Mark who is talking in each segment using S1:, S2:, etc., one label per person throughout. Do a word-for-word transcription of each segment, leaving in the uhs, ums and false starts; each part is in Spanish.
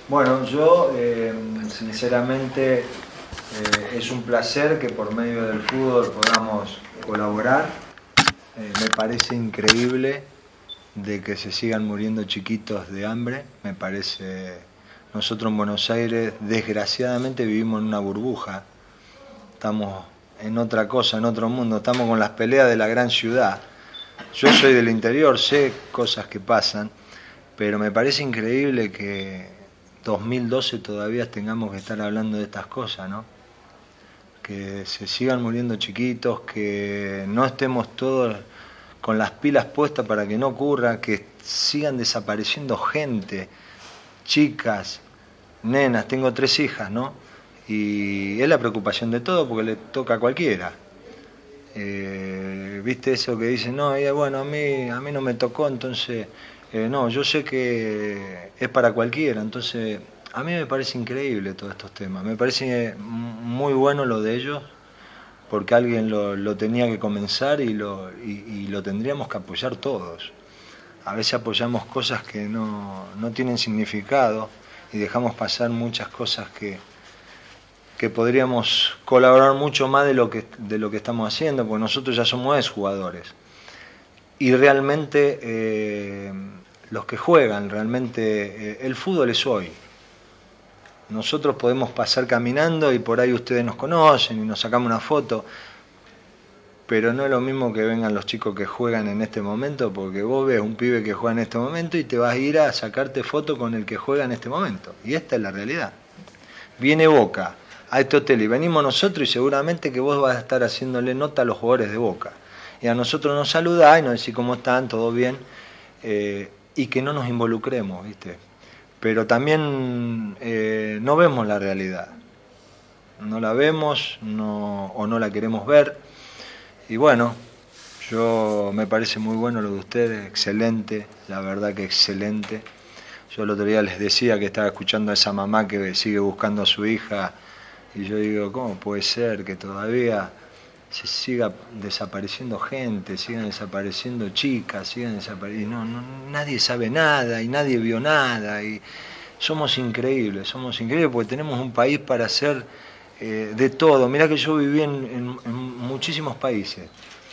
S1: Bueno, yo eh, sinceramente eh, es un placer que por medio del fútbol podamos colaborar. Eh, me parece increíble de que se sigan muriendo chiquitos de hambre. Me parece, nosotros en Buenos Aires desgraciadamente vivimos en una burbuja. Estamos en otra cosa, en otro mundo. Estamos con las peleas de la gran ciudad. Yo soy del interior, sé cosas que pasan, pero me parece increíble que dos mil doce todavía tengamos que estar hablando de estas cosas, ¿no? Que se sigan muriendo chiquitos, que no estemos todos con las pilas puestas para que no ocurra, que sigan desapareciendo gente, chicas, nenas. Tengo tres hijas, ¿no? Y es la preocupación de todo porque le toca a cualquiera. Eh, ¿Viste eso que dicen? No, y bueno, a mí, a mí no me tocó, entonces... Eh, no, yo sé que es para cualquiera, entonces a mí me parece increíble todos estos temas, me parece muy bueno lo de ellos, porque alguien lo, lo tenía que comenzar y lo, y, y lo tendríamos que apoyar todos. A veces apoyamos cosas que no, no tienen significado y dejamos pasar muchas cosas que, que podríamos colaborar mucho más de lo que, de lo que estamos haciendo, porque nosotros ya somos exjugadores. Y realmente eh, los que juegan, realmente eh, el fútbol es hoy. Nosotros podemos pasar caminando y por ahí ustedes nos conocen y nos sacamos una foto, pero no es lo mismo que vengan los chicos que juegan en este momento, porque vos ves un pibe que juega en este momento y te vas a ir a sacarte foto con el que juega en este momento. Y esta es la realidad. Viene Boca a este hotel y venimos nosotros y seguramente que vos vas a estar haciéndole nota a los jugadores de Boca. Y a nosotros nos saludás y nos decís cómo están, todo bien, eh, y que no nos involucremos, ¿viste? Pero también eh, no vemos la realidad, no la vemos no, o no la queremos ver. Y bueno, yo me parece muy bueno lo de ustedes, excelente, la verdad que excelente. Yo el otro día les decía que estaba escuchando a esa mamá que sigue buscando a su hija, y yo digo, ¿cómo puede ser que todavía se siga desapareciendo gente, sigan desapareciendo chicas, sigan desapareciendo, no, no, nadie sabe nada y nadie vio nada, y somos increíbles, somos increíbles porque tenemos un país para hacer eh, de todo. Mirá que yo viví en, en, en muchísimos países,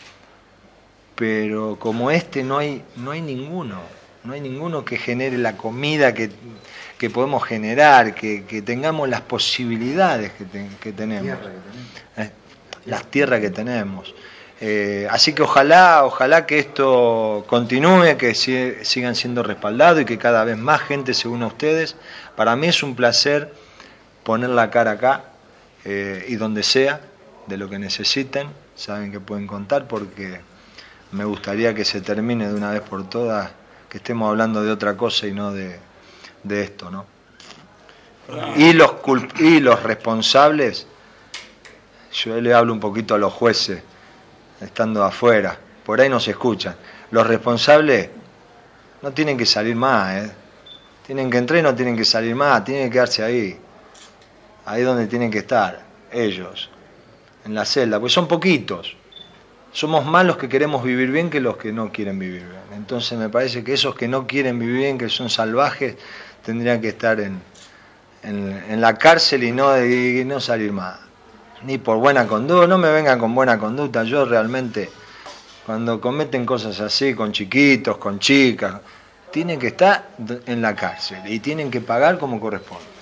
S1: pero como este no hay, no hay ninguno, no hay ninguno que genere la comida que, que podemos generar, que, que tengamos las posibilidades que, te, que tenemos. ¿Eh? Las tierras que tenemos. Eh, así que ojalá, ojalá que esto continúe, que si, sigan siendo respaldados y que cada vez más gente se una a ustedes. Para mí es un placer poner la cara acá eh, y donde sea, de lo que necesiten, saben que pueden contar, porque me gustaría que se termine de una vez por todas, que estemos hablando de otra cosa y no de, de esto, ¿no? Y los, culp- y los responsables... Yo le hablo un poquito a los jueces, estando afuera, por ahí no se escuchan. Los responsables no tienen que salir más, ¿eh? Tienen que entrar y no tienen que salir más, tienen que quedarse ahí, ahí donde tienen que estar, ellos, en la celda, porque son poquitos. Somos más los que queremos vivir bien que los que no quieren vivir bien. Entonces me parece que esos que no quieren vivir bien, que son salvajes, tendrían que estar en, en, en la cárcel y no, y no salir más. Ni por buena conducta, no me vengan con buena conducta. Yo realmente, cuando cometen cosas así, con chiquitos, con chicas, tienen que estar en la cárcel y tienen que pagar como corresponde.